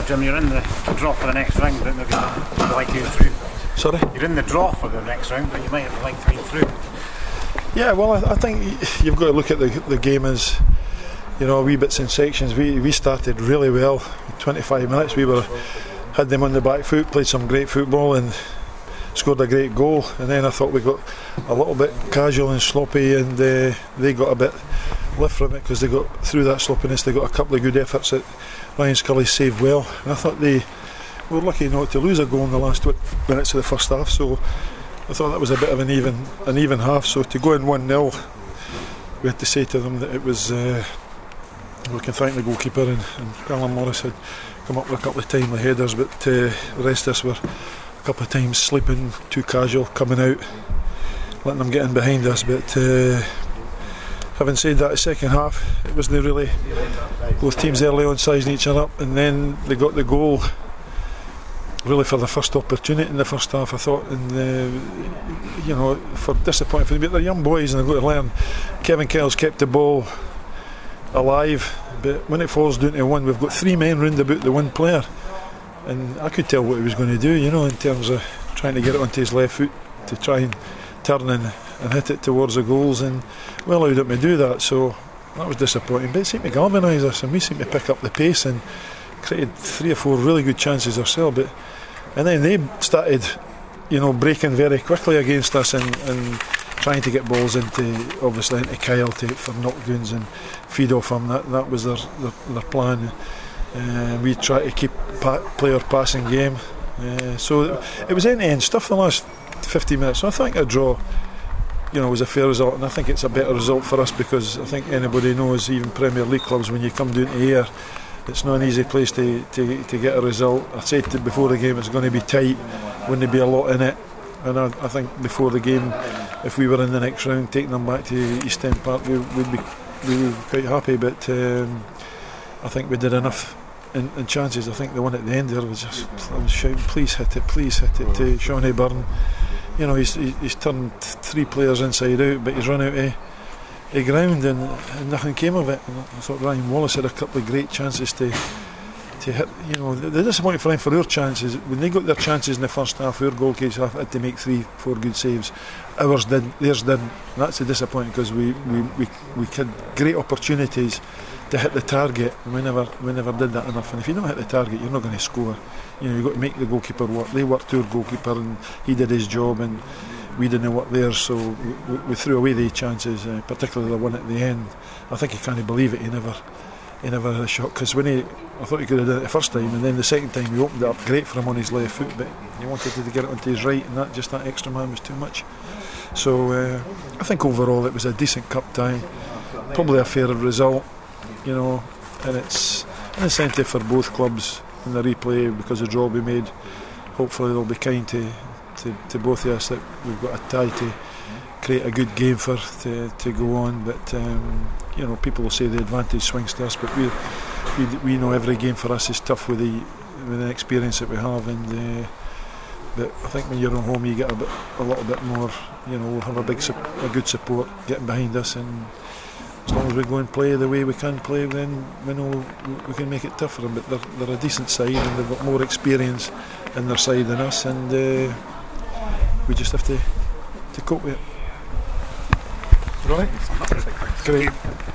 Jim, you're in the draw for the next round, but maybe you'd like to get through. Sorry? You're in the draw for the next round, but you might have liked to get through. Yeah, well, I think you've got to look at the game as, you know, wee bits in sections. We started really well. 25 minutes, had them on the back foot, played some great football and scored a great goal. And then I thought we got a little bit casual and sloppy, and they got a bit lift from it because they got through that sloppiness. They got a couple of good efforts that Ryan Scully saved well. And I thought they were lucky not to lose a goal in the last minutes of the first half. So I thought that was a bit of an even half. So to go in 1-0, we had to say to them that it was. We can thank the goalkeeper and Alan Morris had come up with a couple of timely headers, but the rest of us were a couple of times sleeping, too casual, coming out, letting them get in behind us. But having said that, the second half, it wasn't really both teams early on sizing each other up, and then they got the goal really for the first opportunity in the first half, I thought, and you know, for disappointing for them, but they're young boys and they've got to learn. Kevin Kells kept the ball alive, but when it falls down to one, we've got three men round about the one player, and I could tell what he was going to do, you know, in terms of trying to get it onto his left foot to try and turn and hit it towards the goals, and we allowed him to do that. So that was disappointing, but it seemed to galvanise us, and we seemed to pick up the pace and created 3 or 4 really good chances ourselves. And then they started, you know, breaking very quickly against us and trying to get balls into Kyle for knockdowns and feed off him. That was their plan. We tried to keep player passing game. So it was end-to-end stuff the last 50 minutes. So I think a draw, you know, was a fair result, and I think it's a better result for us because I think anybody knows, even Premier League clubs, when you come down to here, it's not an easy place to get a result. I said before the game it's going to be tight, wouldn't be a lot in it. And I think before the game, if we were in the next round, taking them back to East End Park, we would be quite happy. But I think we did enough in chances. I think the one at the end there was just, I was shouting, please hit it to Shawnee Byrne. You know, he's turned 3 players inside out, but he's run out of ground and nothing came of it. And I thought Ryan Wallace had a couple of great chances to hit. You know, the disappointing for him for our chances, when they got their chances in the first half, our goalkeepers had to make 3-4 good saves. Ours didn't, theirs didn't. That's the disappointing, because we had great opportunities to hit the target, and we never did that enough. And if you don't hit the target, you're not going to score. You know, you've got to make the goalkeeper work. They worked our goalkeeper and he did his job, and we didn't work theirs, so we threw away the chances, particularly the one at the end. I think he can't believe it, he never had a shot, because I thought he could have done it the first time, and then the second time he opened it up great for him on his left foot, but he wanted to get it onto his right, and that extra man was too much. So I think overall it was a decent cup tie, probably a fair result, you know, and it's an incentive for both clubs in the replay, because the draw will be made. Hopefully they'll be kind to both of us, that we've got a tie to create a good game to go on. But you know, people will say the advantage swings to us, but we know every game for us is tough with the experience that we have, and but I think when you're at home you get a little bit more, you know, we'll have a good support getting behind us, and as long as we go and play the way we can play, then we know we can make it tough for them. But they're a decent side, and they've got more experience in their side than us, and we just have to cope with it. Right? Great.